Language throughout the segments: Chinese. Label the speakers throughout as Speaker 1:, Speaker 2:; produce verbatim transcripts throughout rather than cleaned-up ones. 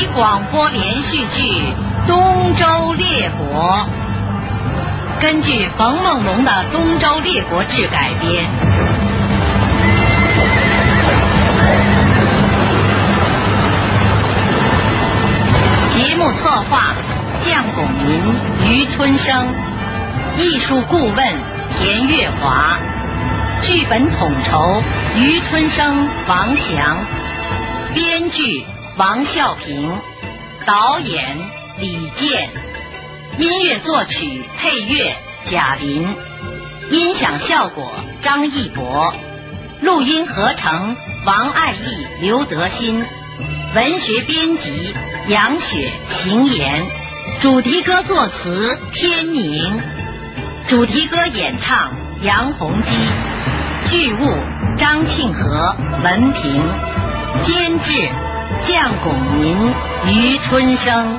Speaker 1: 集广播连续剧《东周列国》，根据冯梦龙的《东周列国志》改编。节目策划将拱民、余春生，艺术顾问田月华，剧本统筹余春生、王翔，编剧王孝平，导演李健，音乐作曲配乐贾林，音响效果张义博，录音合成王爱义、刘德新，文学编辑杨雪、邢岩，主题歌作词天宁，主题歌演唱杨洪基，剧务张庆和、文平，监制将拱民、余春生。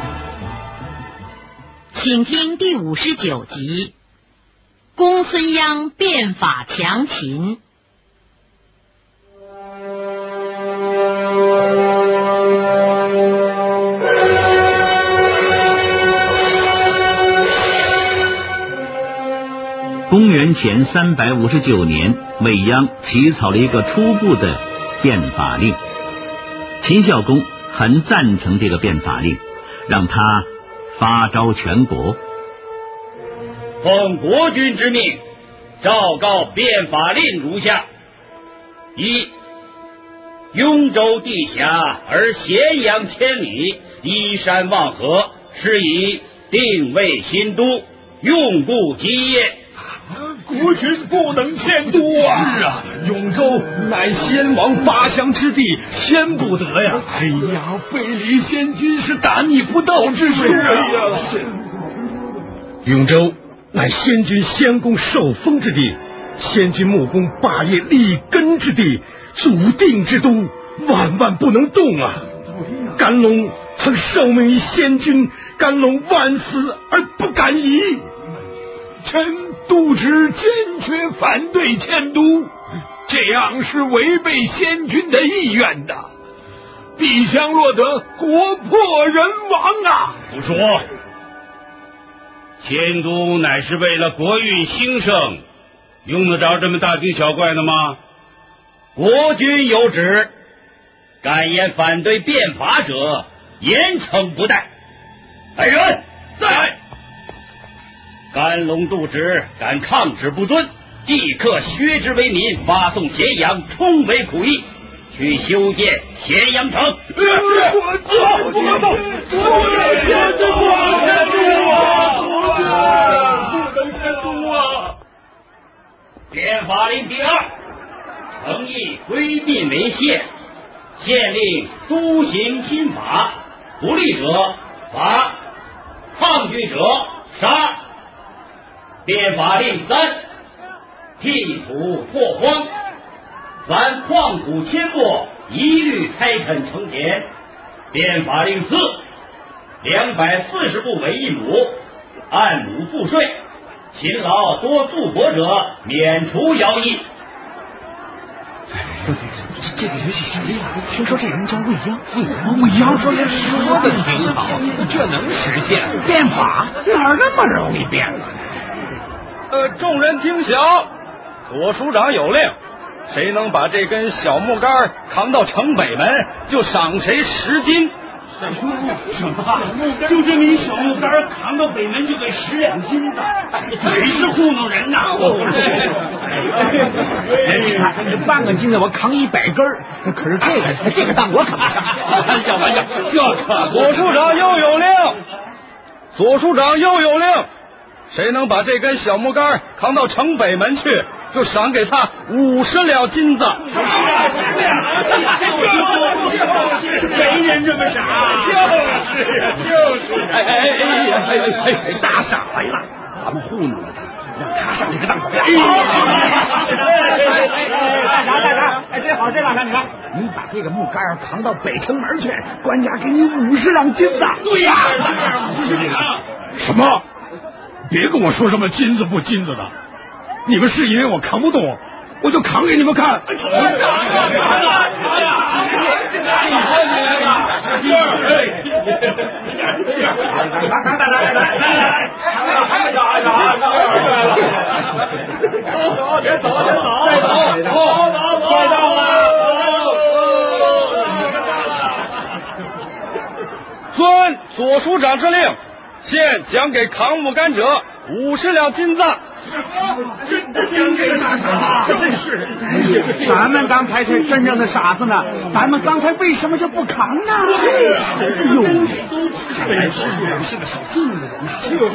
Speaker 1: 请听第五十九集《公孙鞅变法强秦》。
Speaker 2: 公元前三百五十九年，未鞅起草了一个初步的变法令。秦孝公很赞成这个变法令，让他发招全国。
Speaker 3: 奉国君之命，诏告变法令如下：一、雍州地狭而咸阳千里，依山望河，是以定位新都，用故基业。
Speaker 4: 国君不能迁都啊！
Speaker 5: 是啊，永州乃先王发祥之地，迁不得呀！
Speaker 4: 哎呀，非礼先君是大逆不道之事啊！
Speaker 5: 永州乃先君先公受封之地，先君穆公霸业立根之地，笃定之都，万万不能动啊！甘龙曾受命于先君，甘龙万死而不敢移。
Speaker 4: 臣督知坚决反对迁都，这样是违背先君的意愿的，必将落得国破人亡啊！
Speaker 3: 不说，迁都乃是为了国运兴盛，用得着这么大惊小怪的吗？国君有旨，敢言反对变法者，严惩不贷。来人，在！甘龙度旨，敢抗旨不遵，即刻削之为民，发送咸阳，充为苦役，去修建咸阳城。
Speaker 4: 我走，我走，不能迁都啊！不能迁都啊！
Speaker 3: 变法令第二，诚意归并为县，县令都行新法，不立者罚，抗拒者杀。变法令三，辟土拓荒，凡矿土阡陌，一律开垦成田。变法令四，两百四十步为一亩，按亩赋税，勤劳多助国者免除徭役。
Speaker 6: 这这个游戏谁呀？听说这人叫未央，未央，未央说是说的挺好，这能实现变法？哪儿那么容易变了？
Speaker 7: 呃，众人听晓，左署长有令，谁能把这根小木杆扛到城北门，就赏谁十斤。
Speaker 6: 什么？什么？就这么一小木杆扛到北门就给十两金子，真是糊弄人呐！你看，这半个金子我扛一百根儿，可是这个这个当我扛不上。玩笑玩笑，这可
Speaker 7: 左署长又有令，左署长又有令。谁能把这根小木杆扛到城北门去，就赏给他五十两金子。
Speaker 6: 没人这么傻，就是就是，
Speaker 7: 哎哎哎哎哎哎，
Speaker 6: 大傻来了，咱们糊弄了他，让他上这个当口。哎哎哎哎哎！哎，这好，这两你看，你把这个木杆扛到北城门去，官家给你五十两金子。对呀，五十两。
Speaker 5: 什么？别跟我说什么金子不金子的，你们是以为我扛不动，我就扛给你们看。
Speaker 3: 别走，别走，再走，走走走，快到了。
Speaker 7: 遵左署长之令，现奖给扛木杆者五十两金子。
Speaker 6: 真的奖给大傻，真是！咱们刚才是真正的傻子呢，咱们刚才为什么就不扛呢？哎呦，看来是是个守信的人呐。就是。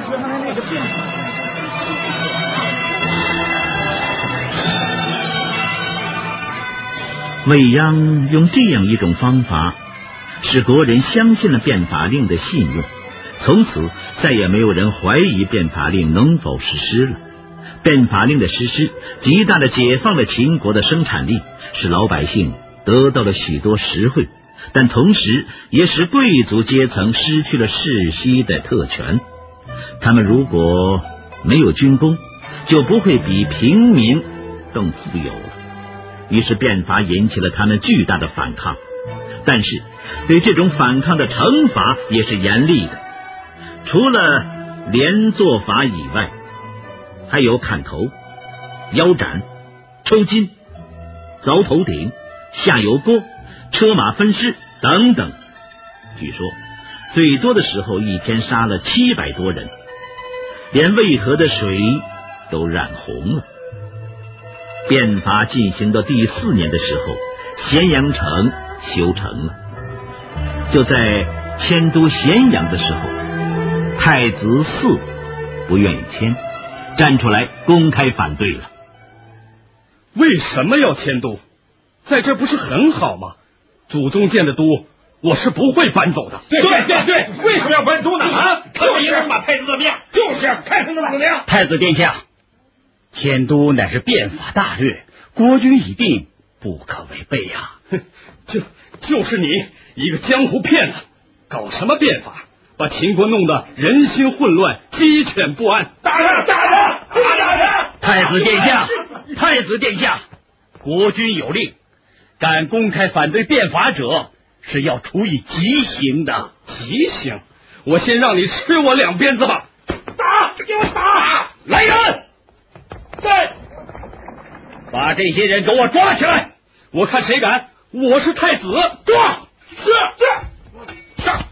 Speaker 2: 未央用这样一种方法，使国人相信了变法令的信用，从此再也没有人怀疑变法令能否实施了。变法令的实施极大的解放了秦国的生产力，使老百姓得到了许多实惠，但同时也使贵族阶层失去了世袭的特权。他们如果没有军功，就不会比平民更富有了。于是变法引起了他们巨大的反抗，但是对这种反抗的惩罚也是严厉的，除了连坐法以外，还有砍头、腰斩、抽筋、凿头顶、下油锅、车马分尸等等。据说最多的时候一天杀了七百多人，连渭河的水都染红了。变法进行到第四年的时候，咸阳城修成了。就在迁都咸阳的时候，太子嗣不愿意迁，站出来公开反对了。
Speaker 7: 为什么要迁都？在这不是很好吗？祖宗建的都，我是不会搬走的。
Speaker 6: 对对对对，为什么要搬都呢？啊，看我一人把太子怎么样？就是看他能怎么样。
Speaker 3: 太子殿下，迁都乃是变法大略，国君已定，不可违背呀、
Speaker 7: 啊！就就是你一个江湖骗子，搞什么变法，把秦国弄得人心混乱，鸡犬不安。
Speaker 6: 打他！打他！打他！
Speaker 3: 太子殿下，太子殿下，国君有令，敢公开反对变法者，是要处以极刑的。
Speaker 7: 极刑？我先让你吃我两鞭子吧！
Speaker 6: 打！给我打！
Speaker 3: 来人！
Speaker 6: 在，
Speaker 3: 把这些人给我抓起来！
Speaker 7: 我看谁敢！我是太子，
Speaker 6: 抓！是是上。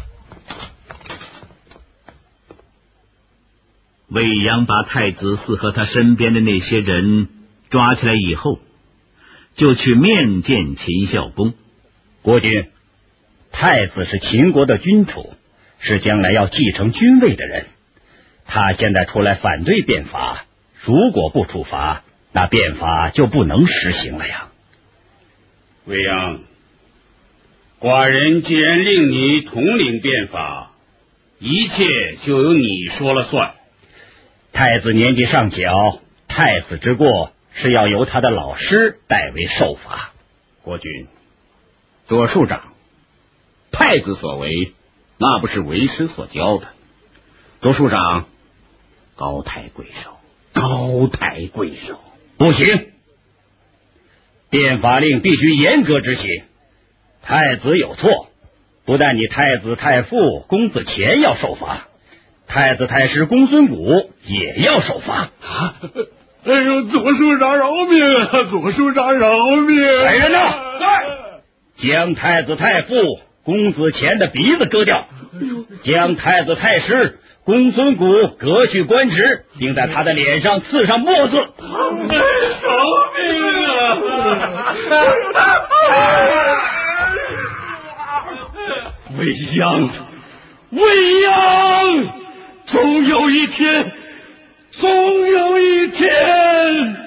Speaker 2: 魏阳把太子嗣和他身边的那些人抓起来以后，就去面见秦孝公。
Speaker 3: 国君，太子是秦国的君主，是将来要继承君位的人，他现在出来反对变法，如果不处罚，那变法就不能实行了呀。
Speaker 8: 未央，寡人既然令你统领变法，一切就由你说了算。
Speaker 3: 太子年纪尚小，太子之过是要由他的老师代为受罚。
Speaker 8: 国君，左庶长，太子所为，那不是为师所教的。左庶长，高抬贵手，高抬贵手。
Speaker 3: 不行，变法令必须严格执行。太子有错，不但你太子太傅公子虔要受罚，太子太师公孙贾也要受罚。
Speaker 4: 啊！哎呦，左庶长饶命啊！左庶长饶命！
Speaker 3: 来人呐！将太子太傅公子虔的鼻子割掉，将太子太师公孙贾革去官职，并在他的脸上刺上墨字。
Speaker 4: 饶命啊！未央，未央，总有一天，总有一天。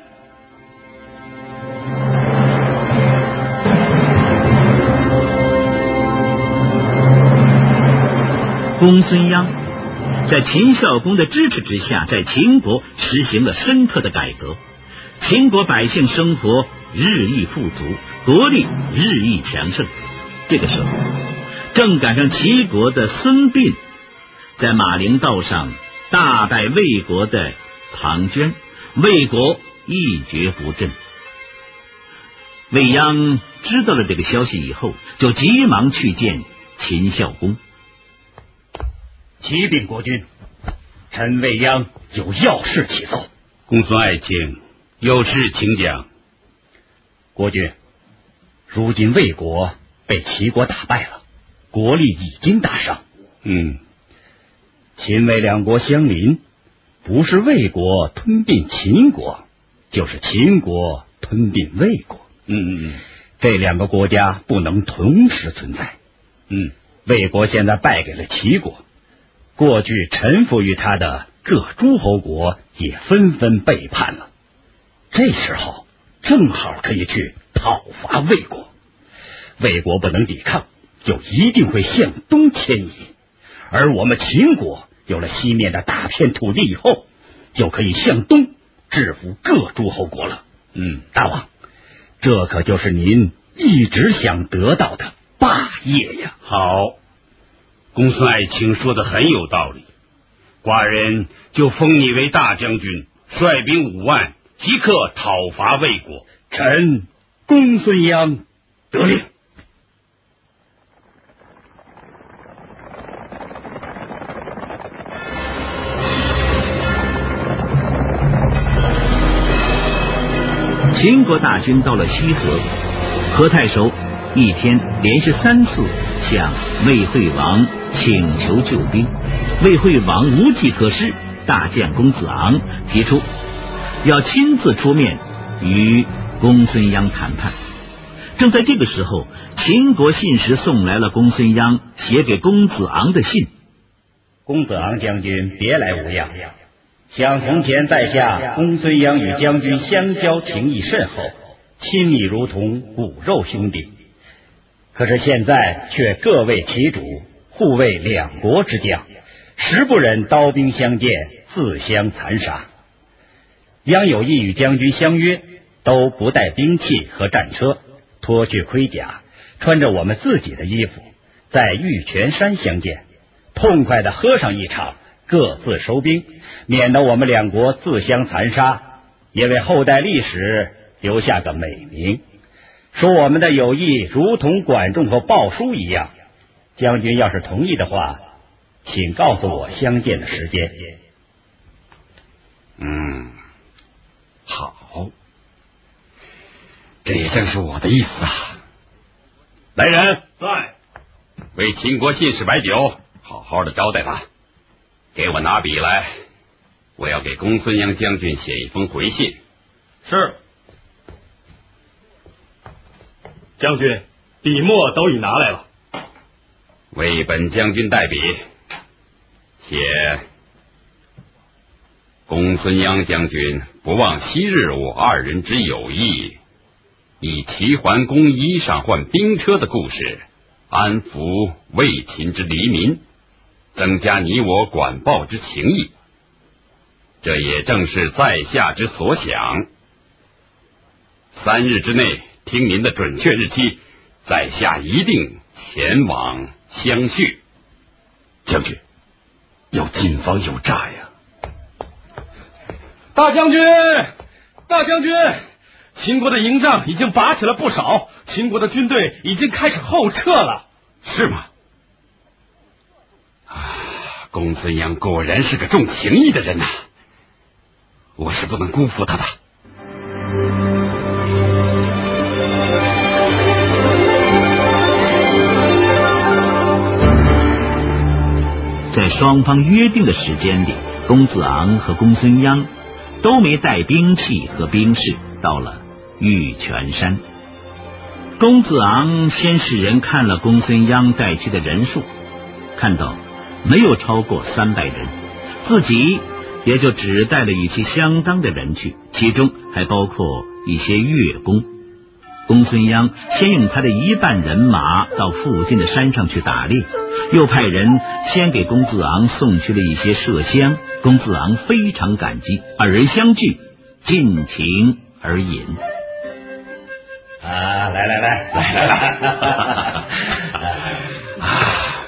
Speaker 2: 公孙鞅在秦孝公的支持之下，在秦国实行了深刻的改革，秦国百姓生活日益富足，国力日益强盛。这个时候正赶上齐国的孙膑在马陵道上大败魏国的庞涓，魏国一蹶不振。魏鞅知道了这个消息以后，就急忙去见秦孝公。
Speaker 8: 启禀国君，臣未央有要事启奏。
Speaker 9: 公孙爱卿，有事请讲。
Speaker 8: 国君，如今魏国被齐国打败了，国力已经大伤。
Speaker 9: 嗯，
Speaker 8: 秦魏两国相邻，不是魏国吞并秦国，就是秦国吞并魏国。
Speaker 9: 嗯嗯嗯，
Speaker 8: 这两个国家不能同时存在。
Speaker 9: 嗯，
Speaker 8: 魏国现在败给了齐国，过去臣服于他的各诸侯国也纷纷背叛了。这时候正好可以去讨伐魏国，魏国不能抵抗，就一定会向东迁移。而我们秦国有了西面的大片土地以后，就可以向东制服各诸侯国了。
Speaker 9: 嗯，
Speaker 8: 大王，这可就是您一直想得到的霸业呀！
Speaker 9: 好，公孙爱卿说的很有道理，寡人就封你为大将军，率兵五万，即刻讨伐魏国。
Speaker 8: 臣公孙鞅得令。
Speaker 2: 秦国大军到了西河，何太守一天连续三次向魏惠王请求救兵，魏惠王无计可施，大将公子昂提出要亲自出面与公孙鞅谈判。正在这个时候，秦国信使送来了公孙鞅写给公子昂的信。
Speaker 8: 公子昂将军别来无恙，想从前在下公孙鞅与将军相交情谊甚厚，亲密如同骨肉兄弟。可是现在却各为其主，互为两国之将，实不忍刀兵相见，自相残杀。鞅有意与将军相约，都不带兵器和战车，脱去盔甲，穿着我们自己的衣服，在玉泉山相见，痛快地喝上一场，各自收兵，免得我们两国自相残杀，也为后代历史留下个美名。说我们的友谊如同管仲和鲍叔一样。将军要是同意的话，请告诉我相见的时间。
Speaker 9: 嗯，好，这也正是我的意思啊。来人，
Speaker 3: 在，
Speaker 9: 为秦国信使摆酒，好好的招待他。给我拿笔来，我要给公孙鞅将军写一封回信。
Speaker 3: 是。将军，笔墨都已拿来了。
Speaker 9: 为本将军代笔，写公孙鞅将军不忘昔日我二人之友谊，以齐桓公衣裳换兵车的故事，安抚魏秦之黎民，增加你我管鲍之情谊。这也正是在下之所想。三日之内听您的准确日期，在下一定前往相叙。
Speaker 5: 将军，要谨防有诈呀！
Speaker 7: 大将军，大将军，秦国的营帐已经拔起了不少，秦国的军队已经开始后撤了。
Speaker 9: 是吗？啊，公孙鞅果然是个重情义的人呐、啊，我是不能辜负他的。
Speaker 2: 在双方约定的时间里，公子昂和公孙鞅都没带兵器和兵士，到了玉泉山。公子昂先使人看了公孙鞅带去的人数，看到没有超过三百人，自己也就只带了与其相当的人去，其中还包括一些乐工。公孙鞅先用他的一半人马到附近的山上去打猎，又派人先给公子昂送去了一些麝香。公子昂非常感激，二人相聚，尽情而饮。
Speaker 8: 啊，来来来来来来！啊，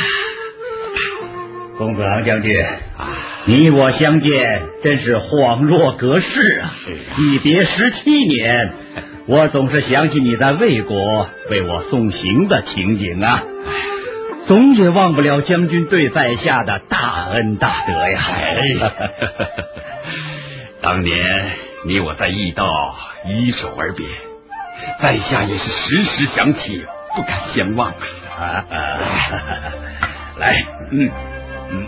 Speaker 8: 公子昂将军，你我相见真是恍若隔世啊！一别十七年，我总是想起你在魏国为我送行的情景啊！
Speaker 10: 总也忘不了将军对在下的大恩大德呀。
Speaker 9: 当年你我在驿道依手而别，在下也是时时想起，不敢相忘啊！啊啊来，嗯嗯，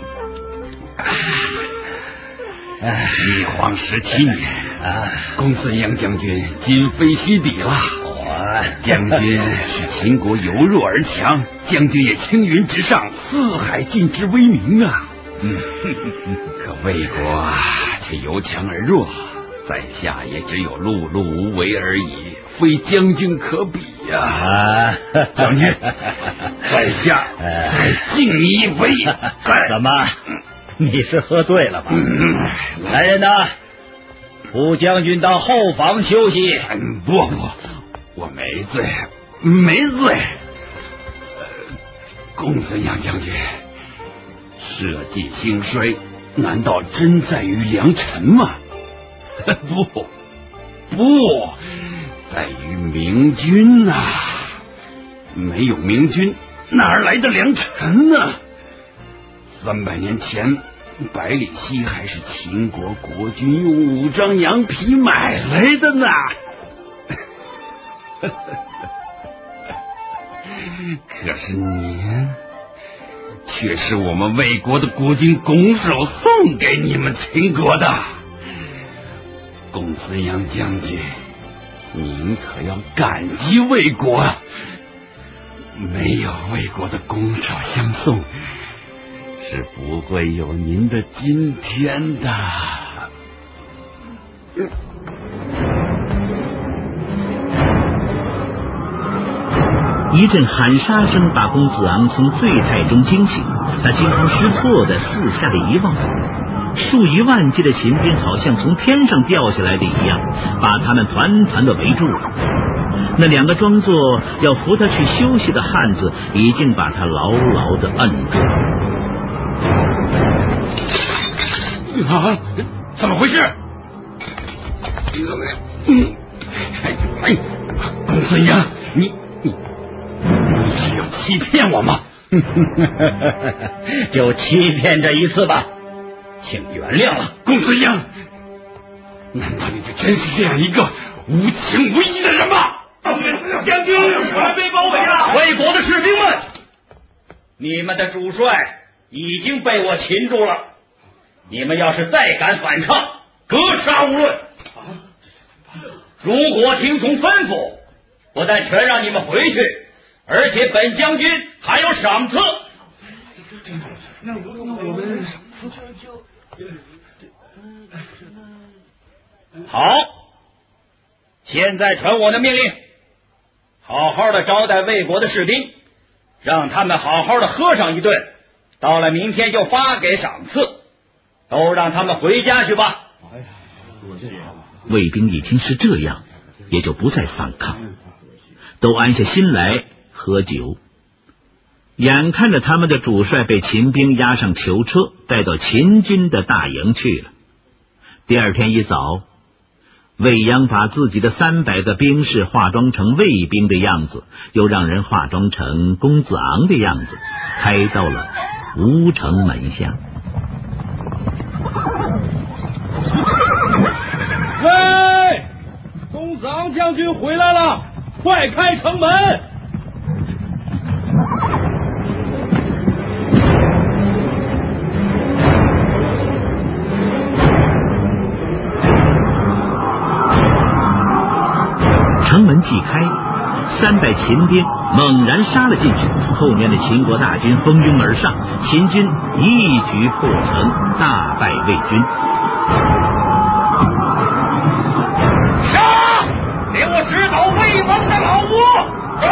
Speaker 9: 一晃十七年啊，公孙阳将军今非昔比了。将军是秦国由弱而强，将军也青云直上，四海尽知威名啊！嗯，可魏国却由强而弱，在下也只有碌碌无为而已，非将军可比呀！啊，将军，在下再敬你一杯。
Speaker 10: 怎么？你是喝醉了吧？嗯、来人呐，扶将军到后房休息。
Speaker 9: 嗯、不不。我没罪，没罪。公孙阳将军，社稷兴衰，难道真在于良臣吗？不，不，在于明君啊！没有明君，哪来的良臣呢？三百年前，百里奚还是秦国国君用五张羊皮买来的呢。可是您却是我们魏国的国君拱手送给你们秦国的。公孙阳将军，您可要感激魏国，没有魏国的拱手相送，是不会有您的今天的。嗯
Speaker 2: 一阵喊杀声把公子昂从醉态中惊醒，他惊慌失措的四下的一望，数以万计的秦兵好像从天上掉下来的一样，把他们团团的围住了。那两个装作要扶他去休息的汉子已经把他牢牢的摁住了。
Speaker 9: 啊，怎么回事？嗯，哎，公孙阳，你你你是要欺骗我吗？
Speaker 10: 就欺骗这一次吧，请原谅了。
Speaker 9: 公孙阳，难道你就真是这样一个无情无义的人吗？
Speaker 3: 将军，我们被包围了！
Speaker 10: 魏国的士兵们，你们的主帅已经被我擒住了，你们要是再敢反抗，格杀勿论。如果听从吩咐，不但全让你们回去，而且本将军还有赏赐。
Speaker 4: 那我们
Speaker 10: 好，现在传我的命令，好好的招待魏国的士兵，让他们好好的喝上一顿，到了明天就发给赏赐，都让他们回家去吧。
Speaker 2: 卫兵一听是这样，也就不再反抗，都安下心来喝酒。眼看着他们的主帅被秦兵押上囚车，带到秦军的大营去了。第二天一早，魏鞅把自己的三百个兵士化妆成卫兵的样子，又让人化妆成公子昂的样子，开到了吴城门下。
Speaker 7: 喂，公子昂将军回来了，快开城门！
Speaker 2: 城门既开，三百秦兵猛然杀了进去，后面的秦国大军蜂拥而上，秦军一举破城，大败魏军。
Speaker 10: 杀！给我直捣魏王的老窝！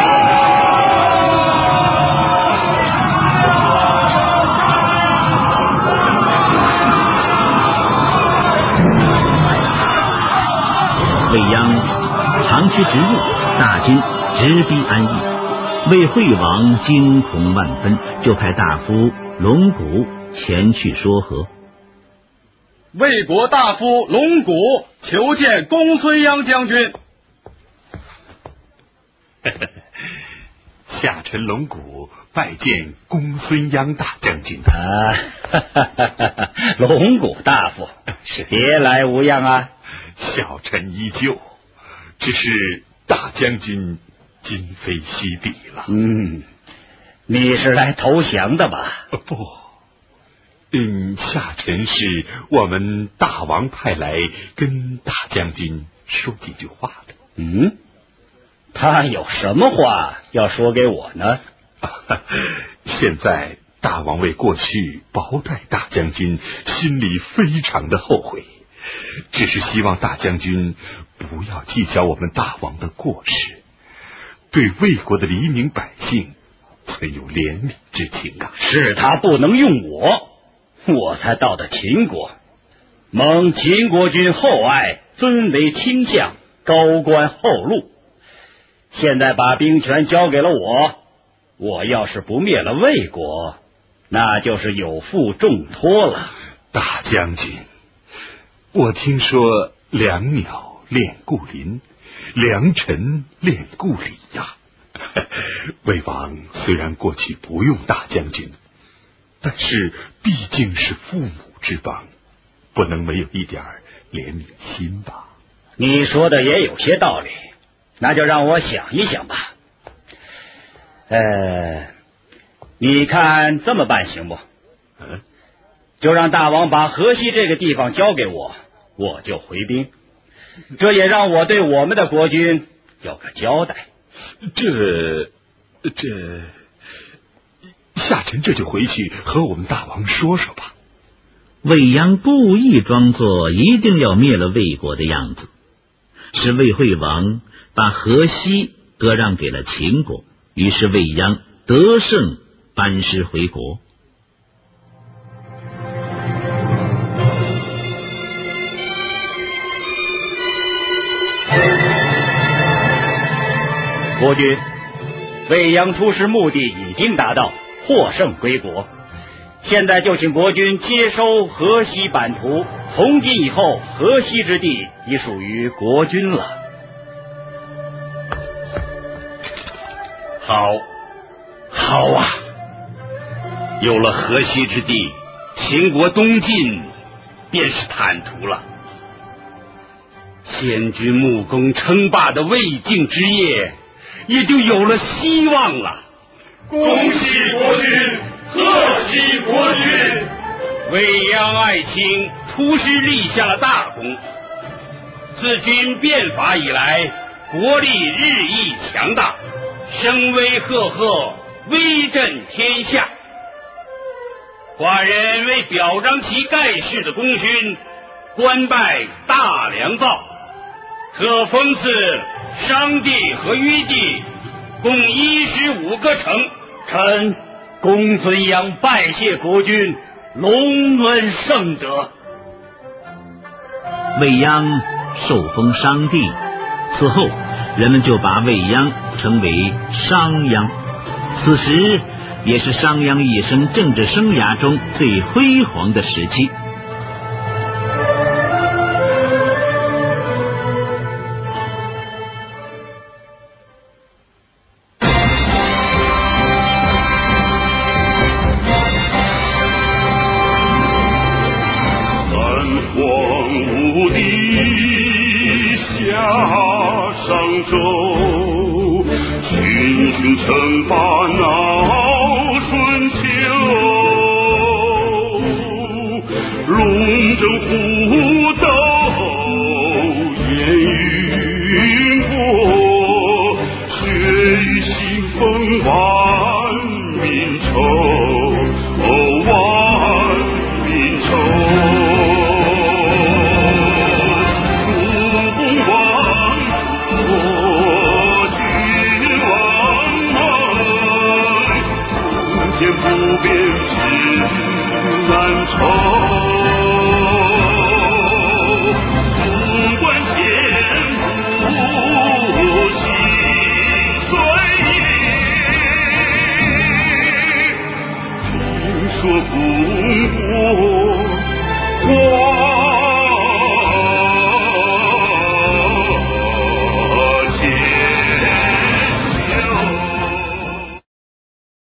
Speaker 2: 魏鞅长驱直入，大军直逼安邑。魏惠王惊恐万分，就派大夫龙骨前去说和。
Speaker 7: 魏国大夫龙骨求见公孙鞅将军。
Speaker 11: 下沉龙骨拜见公孙鞅大将军
Speaker 12: 啊！哈哈哈哈龙骨大夫，
Speaker 11: 是
Speaker 12: 别来无恙啊！
Speaker 11: 小臣依旧，只是大将军今非昔比了。
Speaker 12: 嗯，你是来投降的吧？
Speaker 11: 不，嗯，下臣是我们大王派来跟大将军说几句话的。
Speaker 12: 嗯，他有什么话要说给我呢？
Speaker 11: 现在大王为过去薄待大将军，心里非常的后悔，只是希望大将军不要计较我们大王的过失，对魏国的黎民百姓存有怜悯之情啊。
Speaker 12: 是他不能用我，我才到的秦国，蒙秦国君厚爱，尊为卿相，高官厚禄。现在把兵权交给了我，我要是不灭了魏国，那就是有负重托了。
Speaker 11: 大将军，我听说良鸟恋故林，良臣恋故里呀。魏王虽然过去不用大将军，但是毕竟是父母之邦，不能没有一点怜悯心吧？
Speaker 12: 你说的也有些道理，那就让我想一想吧。呃，你看这么办行不？
Speaker 11: 嗯，
Speaker 12: 就让大王把河西这个地方交给我，我就回兵，这也让我对我们的国君有个交代。
Speaker 11: 这这，下臣这就回去和我们大王说说吧。
Speaker 2: 魏鞅故意装作一定要灭了魏国的样子，使魏惠王把河西割让给了秦国，于是魏鞅得胜班师回国。
Speaker 12: 国君，魏鞅出师目的已经达到，获胜归国。现在就请国君接收河西版图，从今以后河西之地已属于国君了。
Speaker 8: 好，好啊！有了河西之地，秦国东晋便是坦途了。先君穆公称霸的魏晋之业也就有了希望了。
Speaker 13: 恭喜国君，贺喜国君！
Speaker 8: 魏鞅爱卿出师立下了大功，自君变法以来，国力日益强大，声威赫赫，威震天下。寡人为表彰其盖世的功勋，官拜大良造，特封赐商地和虞地共一十五个城。
Speaker 12: 臣公孙鞅拜谢国君，隆恩圣德。
Speaker 2: 魏鞅受封商地，此后人们就把魏鞅称为商鞅。此时也是商鞅一生政治生涯中最辉煌的时期。
Speaker 13: 称霸闹春秋，龙争虎斗烟云过，血雨腥风万民愁，哦万民愁。不变是难酬。